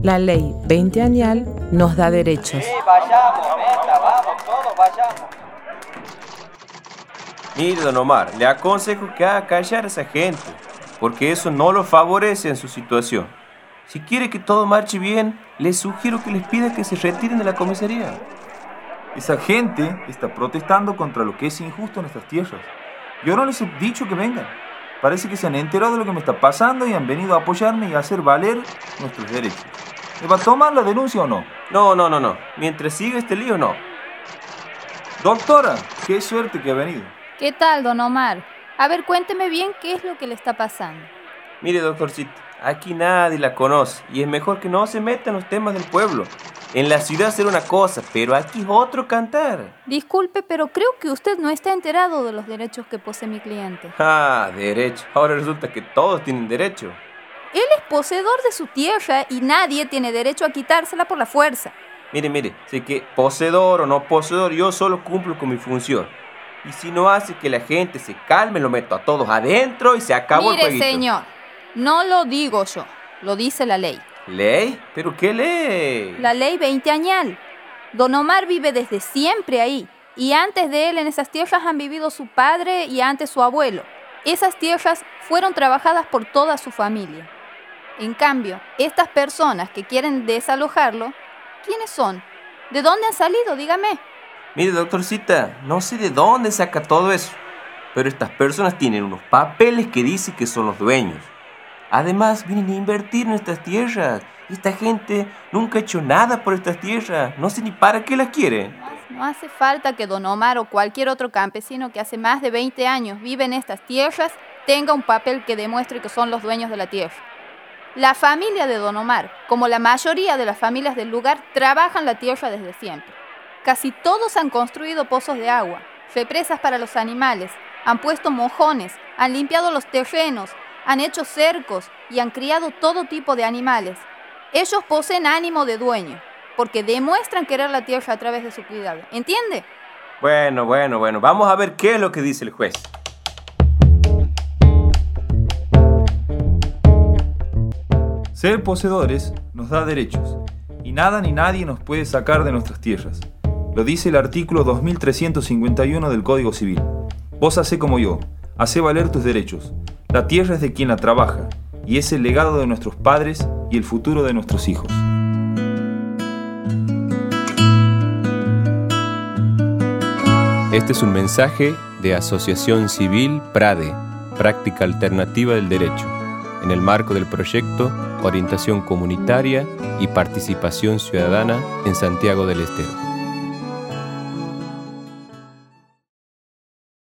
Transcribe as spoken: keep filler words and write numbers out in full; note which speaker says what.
Speaker 1: La ley veinteañal nos da derechos.
Speaker 2: Sí, vayamos, neta, vamos, todos vayamos.
Speaker 3: Mire, don Omar, le aconsejo que haga callar a esa gente, porque eso no lo favorece en su situación. Si quiere que todo marche bien, les sugiero que les pida que se retiren de la comisaría.
Speaker 4: Esa gente está protestando contra lo que es injusto en estas tierras. Yo no les he dicho que vengan. Parece que se han enterado de lo que me está pasando y han venido a apoyarme y a hacer valer nuestros derechos. ¿Me va a tomar la denuncia o no?
Speaker 3: No, no, no, no. Mientras siga este lío, no.
Speaker 4: Doctora, qué suerte que ha venido.
Speaker 5: ¿Qué tal, don Omar? A ver, cuénteme bien qué es lo que le está pasando.
Speaker 3: Mire, doctorcito, aquí nadie la conoce y es mejor que no se meta en los temas del pueblo. En la ciudad será una cosa, pero aquí es otro cantar.
Speaker 5: Disculpe, pero creo que usted no está enterado de los derechos que posee mi cliente.
Speaker 3: Ah, derecho. Ahora resulta que todos tienen derecho.
Speaker 5: Él es poseedor de su tierra y nadie tiene derecho a quitársela por la fuerza.
Speaker 3: Mire, mire, sé que poseedor o no poseedor, yo solo cumplo con mi función. Y si no hace que la gente se calme, lo meto a todos adentro y se acabó el
Speaker 5: Mire,
Speaker 3: jueguito.
Speaker 5: señor, no lo digo yo, lo dice la ley.
Speaker 3: ¿Ley? ¿Pero qué ley?
Speaker 5: La ley veinteañal. Don Omar vive desde siempre ahí. Y antes de él en esas tierras han vivido su padre y antes su abuelo. Esas tierras fueron trabajadas por toda su familia. En cambio, estas personas que quieren desalojarlo, ¿quiénes son? ¿De dónde han salido? Dígame.
Speaker 3: Mire, doctorcita, no sé de dónde saca todo eso, pero estas personas tienen unos papeles que dicen que son los dueños. Además, vienen a invertir en estas tierras. Y esta gente nunca ha hecho nada por estas tierras. No sé ni para qué las quiere.
Speaker 5: No hace falta que don Omar o cualquier otro campesino que hace más de veinte años vive en estas tierras tenga un papel que demuestre que son los dueños de la tierra. La familia de don Omar, como la mayoría de las familias del lugar, trabajan la tierra desde siempre. Casi todos han construido pozos de agua, represas para los animales, han puesto mojones, han limpiado los terrenos, han hecho cercos y han criado todo tipo de animales. Ellos poseen ánimo de dueño, porque demuestran querer la tierra a través de su cuidado. ¿Entiende?
Speaker 3: Bueno, bueno, bueno. Vamos a ver qué es lo que dice el juez.
Speaker 4: Ser poseedores nos da derechos, y nada ni nadie nos puede sacar de nuestras tierras. Lo dice el artículo dos mil trescientos cincuenta y uno del Código Civil. Vos hacé como yo, hacé valer tus derechos. La tierra es de quien la trabaja, y es el legado de nuestros padres y el futuro de nuestros hijos.
Speaker 6: Este es un mensaje de Asociación Civil PRADE, Práctica Alternativa del Derecho, en el marco del proyecto Orientación Comunitaria y Participación Ciudadana en Santiago del Estero.